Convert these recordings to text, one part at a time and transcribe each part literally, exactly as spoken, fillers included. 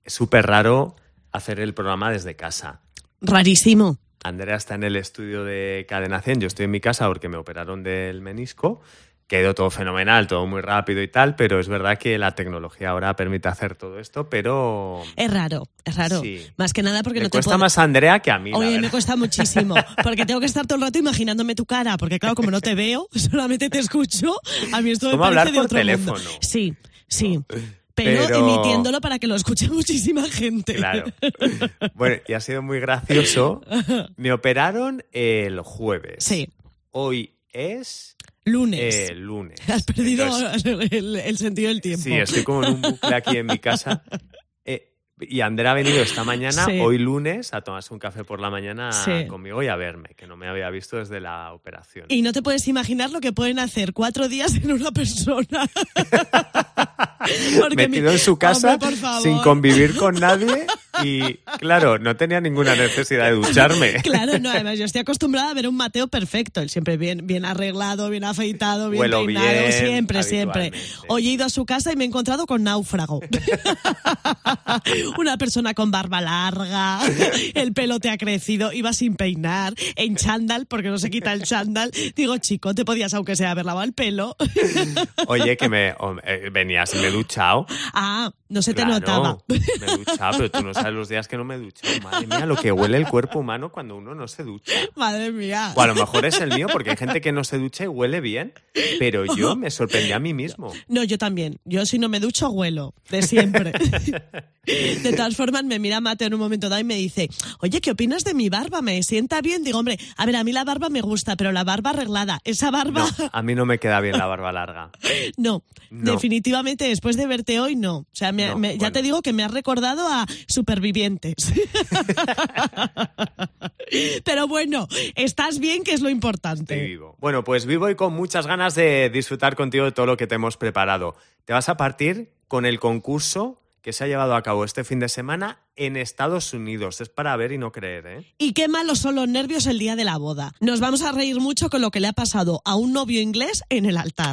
es súper raro hacer el programa desde casa. Rarísimo. Andrea está en el estudio de Cadena cien, yo estoy en mi casa porque me operaron del menisco. Quedó todo fenomenal, todo muy rápido y tal, pero es verdad que la tecnología ahora permite hacer todo esto, pero... Es raro, es raro. Sí. Más que nada porque me no te cuesta puedo... más a Andrea que a mí. Oye, me cuesta muchísimo, porque tengo que estar todo el rato imaginándome tu cara, porque claro, como no te veo, solamente te escucho, a mí esto me ¿Cómo parece hablar de por otro teléfono? mundo. Sí, sí. Pero, Pero emitiéndolo para que lo escuche muchísima gente. Claro. Bueno, y ha sido muy gracioso. Me operaron el jueves. Sí. Hoy es... Lunes. Eh, lunes. Has perdido Entonces, el, el sentido del tiempo. Sí, estoy como en un bucle aquí en mi casa. Eh, y Andrea ha venido esta mañana, Sí. hoy lunes, a tomarse un café por la mañana Sí. conmigo y a verme, que no me había visto desde la operación. Y no te puedes imaginar lo que pueden hacer cuatro días en una persona. Porque Metido mi- en su casa, Hombre, por favor. sin convivir con nadie y, claro, no tenía ninguna necesidad de ducharme. Claro, no, además yo estoy acostumbrada a ver un Mateo perfecto, él siempre bien, bien arreglado, bien afeitado, bien Huelo peinado, bien, siempre, siempre. habitualmente. Hoy he ido a su casa y me he encontrado con náufrago. Una persona con barba larga, el pelo te ha crecido, iba sin peinar, en chándal, porque no se quita el chándal. Digo, chico, te podías aunque sea haber lavado el pelo. Oye, que me oh, eh, venías y me he duchado. Ah, no se te Claro, notaba. me he duchado, pero tú no sabes los días que no me he duchado. Madre mía, lo que huele el cuerpo humano cuando uno no se ducha. Madre mía. O a lo mejor es el mío, porque hay gente que no se ducha y huele bien, pero yo me sorprendí a mí mismo. No, yo también. Yo si no me ducho, huelo. De siempre. De todas formas, me mira Mateo en un momento dado y me dice, oye, ¿qué opinas de mi barba? ¿Me sienta bien? Digo, hombre, a ver, a mí la barba me gusta, pero la barba arreglada. Esa barba... No, a mí no me queda bien la barba larga. No, No. definitivamente después de verte hoy, no. O sea, me- No, me- ya bueno. te digo que me has recordado a Supervivientes. Pero bueno, estás bien, que es lo importante. Estoy vivo. Bueno, pues vivo y con muchas ganas de disfrutar contigo de todo lo que te hemos preparado. Te vas a partir con el concurso que se ha llevado a cabo este fin de semana en Estados Unidos. Es para ver y no creer, ¿eh? Y qué malos son los nervios el día de la boda. Nos vamos a reír mucho con lo que le ha pasado a un novio inglés en el altar.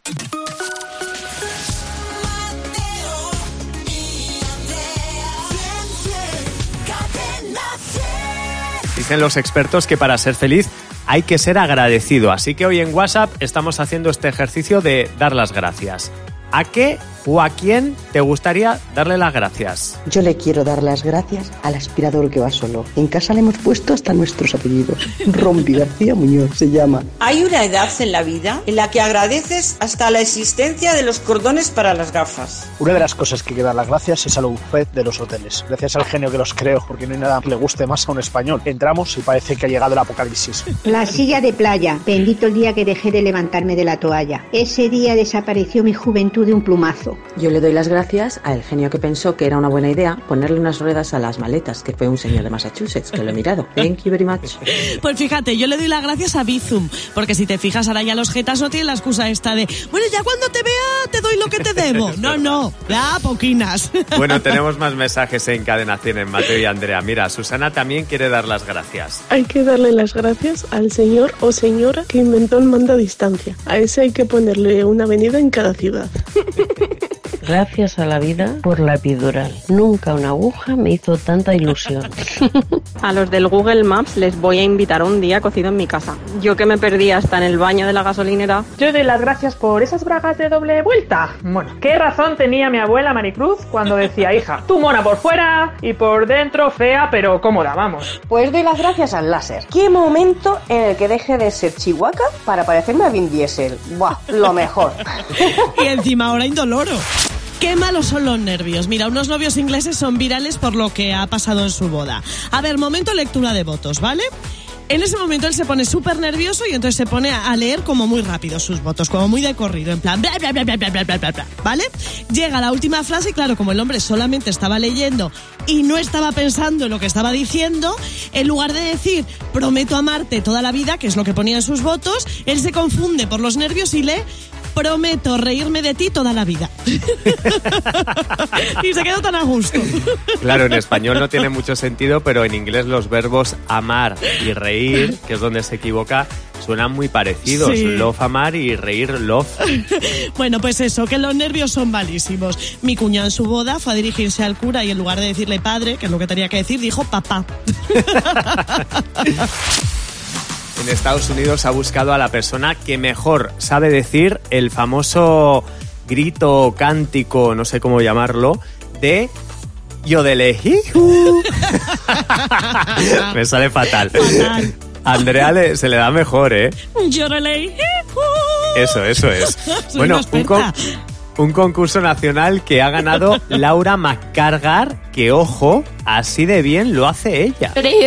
Dicen los expertos que para ser feliz hay que ser agradecido. Así que hoy en WhatsApp estamos haciendo este ejercicio de dar las gracias. ¿A qué o a quién te gustaría darle las gracias? Yo le quiero dar las gracias al aspirador que va solo. En casa le hemos puesto hasta nuestros apellidos. Rompi García Muñoz se llama. Hay una edad en la vida en la que agradeces hasta la existencia de los cordones para las gafas. Una de las cosas que hay que dar las gracias es al buffet de los hoteles. Gracias al genio que los creó, porque no hay nada que le guste más a un español. Entramos y parece que ha llegado el apocalipsis. La silla de playa. Bendito el día que dejé de levantarme de la toalla. Ese día desapareció mi juventud de un plumazo. Yo le doy las gracias al genio que pensó que era una buena idea ponerle unas ruedas a las maletas, que fue un señor de Massachusetts, que lo he mirado. Thank you very much. Pues fíjate, yo le doy las gracias a Bizum, porque si te fijas ahora ya los jetas no tienen la excusa esta de, bueno, ya cuando te vea te doy lo que te debo. No, no, ya poquinas. Bueno, tenemos más mensajes en Cadena cien en Mateo y Andrea. Mira, Susana también quiere dar las gracias. Hay que darle las gracias al señor o señora que inventó el mando a distancia. A ese hay que ponerle una avenida en cada ciudad. Gracias a la vida por la epidural. Nunca una aguja me hizo tanta ilusión. A los del Google Maps les voy a invitar un día cocido en mi casa. Yo que me perdí hasta en el baño de la gasolinera. Yo doy las gracias por esas bragas de doble vuelta. Bueno, qué razón tenía mi abuela Maricruz cuando decía, hija, tú mona por fuera y por dentro fea pero cómoda, vamos. Pues doy las gracias al láser. ¿Qué momento en el que deje de ser Chihuahua para parecerme a Vin Diesel? Buah, lo mejor. Y encima ahora indoloro. Qué malos son los nervios. Mira, unos novios ingleses son virales por lo que ha pasado en su boda. A ver, momento lectura de votos, ¿vale? En ese momento él se pone súper nervioso y entonces se pone a leer como muy rápido sus votos, como muy de corrido, en plan bla, bla, bla, bla, bla, bla, bla, bla, bla, ¿vale? Llega la última frase y claro, como el hombre solamente estaba leyendo y no estaba pensando en lo que estaba diciendo, en lugar de decir prometo amarte toda la vida, que es lo que ponía en sus votos, él se confunde por los nervios y lee prometo reírme de ti toda la vida. Y se quedó tan a gusto. Claro, en español no tiene mucho sentido, pero en inglés los verbos amar y reír, que es donde se equivoca, suenan muy parecidos. Sí. Love, amar, y reír, love. Bueno, pues eso, que los nervios son malísimos. Mi cuñado en su boda fue a dirigirse al cura y en lugar de decirle padre, que es lo que tenía que decir, dijo papá. En Estados Unidos ha buscado a la persona que mejor sabe decir el famoso grito, cántico, no sé cómo llamarlo, de Yodeleji. Me sale fatal. Fatal. A Andrea le, se le da mejor, ¿eh? Yodeleji. Eso, eso es. Bueno, un, con, un concurso nacional que ha ganado Laura McCargar, que ojo, así de bien lo hace ella.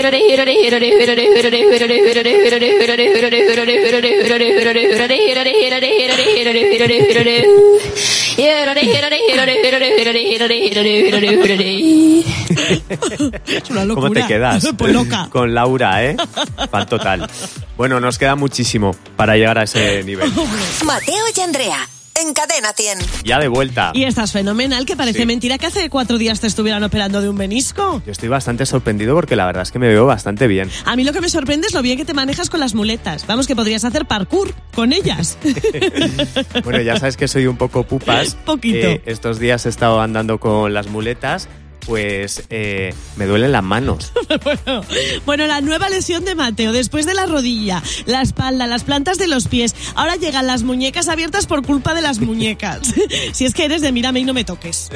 Es una locura. ¿Cómo te quedas? Pues loca. Con Laura, ¿eh? Fan total. Bueno, nos queda muchísimo para llegar a ese nivel. Mateo y Andrea, en Cadena cien. Ya de vuelta. Y estás fenomenal, que parece sí. mentira que hace cuatro días te estuvieran operando de un menisco. Yo estoy bastante sorprendido porque la verdad es que me veo bastante bien. A mí lo que me sorprende es lo bien que te manejas con las muletas. Vamos, que podrías hacer parkour con ellas. Bueno, ya sabes que soy un poco pupas. Poquito. Eh, estos días he estado andando con las muletas. Pues eh, me duelen las manos. bueno, bueno, la nueva lesión de Mateo, después de la rodilla, la espalda, las plantas de los pies, ahora llegan las muñecas abiertas por culpa de las muñecas. Si es que eres de mírame y no me toques.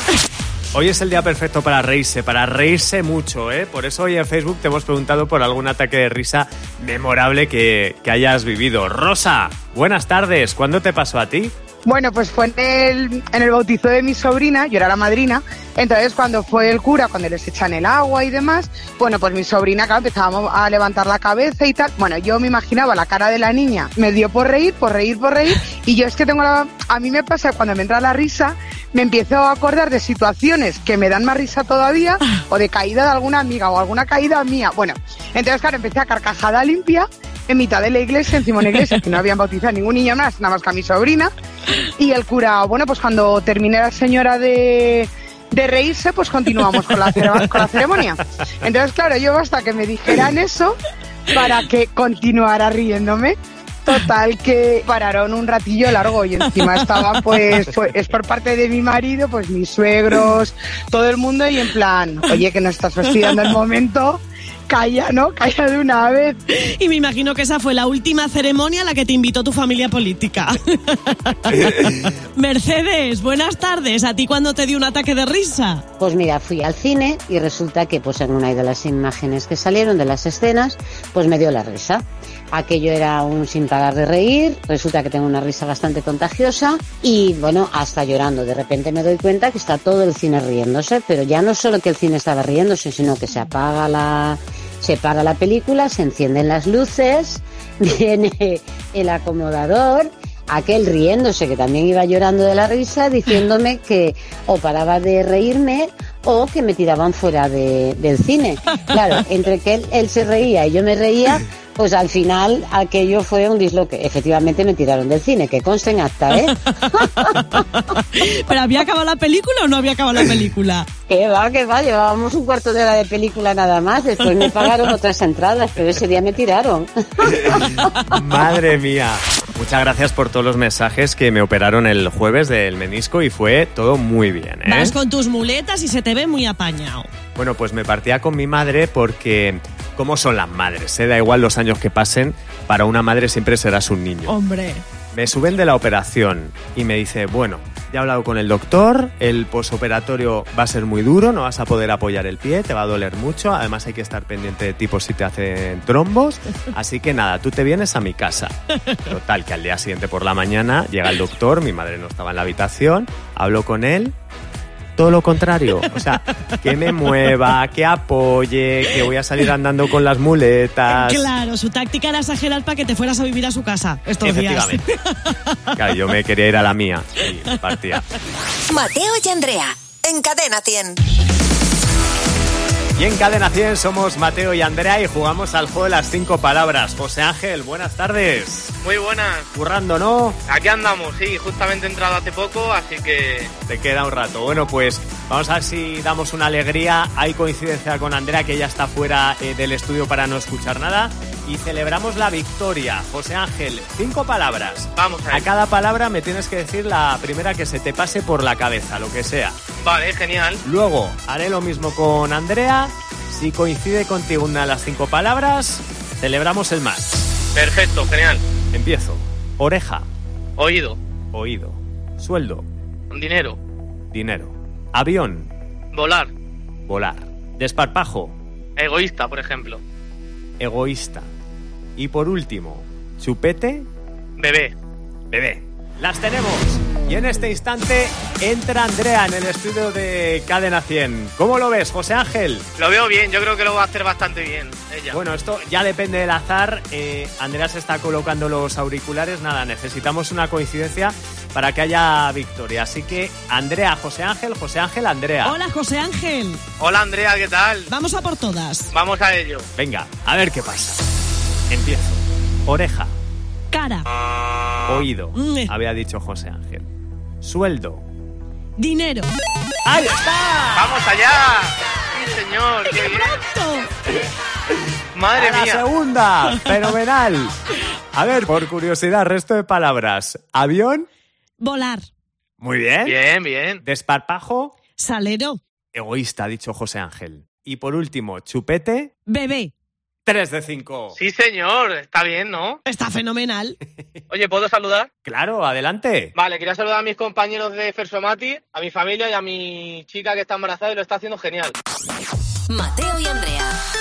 Hoy es el día perfecto para reírse, para reírse mucho, ¿eh? Por eso hoy en Facebook te hemos preguntado por algún ataque de risa memorable que, que hayas vivido. Rosa, buenas tardes, ¿cuándo te pasó a ti? Bueno, pues fue en el, en el bautizo de mi sobrina, yo era la madrina, entonces cuando fue el cura, cuando les echan el agua y demás, bueno, pues mi sobrina, claro, empezábamos a levantar la cabeza y tal, bueno, yo me imaginaba la cara de la niña, me dio por reír, por reír, por reír, y yo es que tengo la... A mí me pasa cuando me entra la risa, me empiezo a acordar de situaciones que me dan más risa todavía, o de caída de alguna amiga, o alguna caída mía, bueno, entonces claro, empecé a carcajada limpia, en mitad de la iglesia, encima de una iglesia que no habían bautizado a ningún niño más, nada más que a mi sobrina. Y el cura, bueno, pues cuando terminé la señora de, de reírse, pues continuamos con la, con la ceremonia. Entonces, claro, yo basta que me dijeran eso para que continuara riéndome. Total, que pararon un ratillo largo y encima estaban, pues, pues, es por parte de mi marido, pues mis suegros, todo el mundo, y en plan, oye, que no estás fastidiando el momento... Calla, ¿no? Calla de una vez. Y me imagino que esa fue la última ceremonia a la que te invitó tu familia política. Mercedes, buenas tardes. ¿A ti cuándo te dio un ataque de risa? Pues mira, fui al cine y resulta que pues en una de las imágenes que salieron de las escenas, pues me dio la risa. Aquello era un sin parar de reír, resulta que tengo una risa bastante contagiosa y bueno, hasta llorando. De repente me doy cuenta que está todo el cine riéndose, pero ya no solo que el cine estaba riéndose, sino que se apaga la... Se para la película, se encienden las luces, viene el acomodador, aquel riéndose que también iba llorando de la risa, diciéndome que o paraba de reírme o que me tiraban fuera de, del cine. Claro, entre que él, él se reía y yo me reía, pues al final aquello fue un disloque. Efectivamente me tiraron del cine, que conste en acta, ¿eh? ¿Pero había acabado la película o no había acabado la película? Que va, que va, llevábamos un cuarto de hora de película nada más, después me pagaron otras entradas, pero ese día me tiraron. Madre mía. Muchas gracias por todos los mensajes que me operaron el jueves del menisco y fue todo muy bien, ¿eh? Vas con tus muletas y se te ve muy apañado. Bueno, pues me partía con mi madre porque... ¿Cómo son las madres? ¿Eh? Da igual los años que pasen, para una madre siempre serás un niño. Hombre. Me suben de la operación y me dice, bueno, ya he hablado con el doctor, el posoperatorio va a ser muy duro, no vas a poder apoyar el pie, te va a doler mucho, además hay que estar pendiente de ti por si te hacen trombos, así que nada, tú te vienes a mi casa. Total, que al día siguiente por la mañana llega el doctor, mi madre no estaba en la habitación, hablo con él, todo lo contrario, o sea, que me mueva, que apoye, que voy a salir andando con las muletas. Claro, su táctica era exagerar para que te fueras a vivir a su casa estos Efectivamente. días. Claro, yo me quería ir a la mía y partía. Mateo y Andrea, en Cadena cien. Y en Cadena cien somos Mateo y Andrea y jugamos al juego de las cinco palabras. José Ángel, buenas tardes. Muy buenas. Currando, ¿no? Aquí andamos, sí, justamente he entrado hace poco, así que... Te queda un rato. Bueno, pues vamos a ver si damos una alegría. Hay coincidencia con Andrea, que ya está fuera eh, del estudio para no escuchar nada. Y celebramos la victoria. José Ángel, cinco palabras. Vamos a ver. A cada palabra me tienes que decir la primera que se te pase por la cabeza, lo que sea. Vale, genial. Luego haré lo mismo con Andrea. Si coincide contigo una de las cinco palabras, celebramos el más. Perfecto, genial. Empiezo. Oreja. Oído. Oído. Sueldo. Dinero. Dinero. Avión. Volar. Volar. Desparpajo. Egoísta, por ejemplo. Egoísta. Y por último, chupete. Bebé. Bebé. Las tenemos. Y en este instante entra Andrea en el estudio de Cadena cien. ¿Cómo lo ves, José Ángel? Lo veo bien, yo creo que lo va a hacer bastante bien ella. Bueno, esto ya depende del azar. Eh, Andrea se está colocando los auriculares. Nada, necesitamos una coincidencia para que haya victoria. Así que Andrea, José Ángel, José Ángel, Andrea. Hola, José Ángel. Hola, Andrea, ¿qué tal? Vamos a por todas. Vamos a ello. Venga, a ver qué pasa. Empiezo. Oreja. Cara. Oído. Había dicho José Ángel. Sueldo. Dinero. ¡Ahí está! ¡Vamos allá! ¡Sí, señor! ¡Qué bien! ¡Madre a la mía! segunda. Fenomenal. A ver, por curiosidad, resto de palabras. Avión. Volar. Muy bien. Bien, bien. Desparpajo. Salero. Egoísta, ha dicho José Ángel. Y por último, chupete. Bebé. Tres de cinco. Sí, señor. Está bien, ¿no? Está fenomenal. Oye, ¿puedo saludar? Claro, adelante. Vale, quería saludar a mis compañeros de Fersomati, a mi familia y a mi chica que está embarazada y lo está haciendo genial. Mateo y Andrea,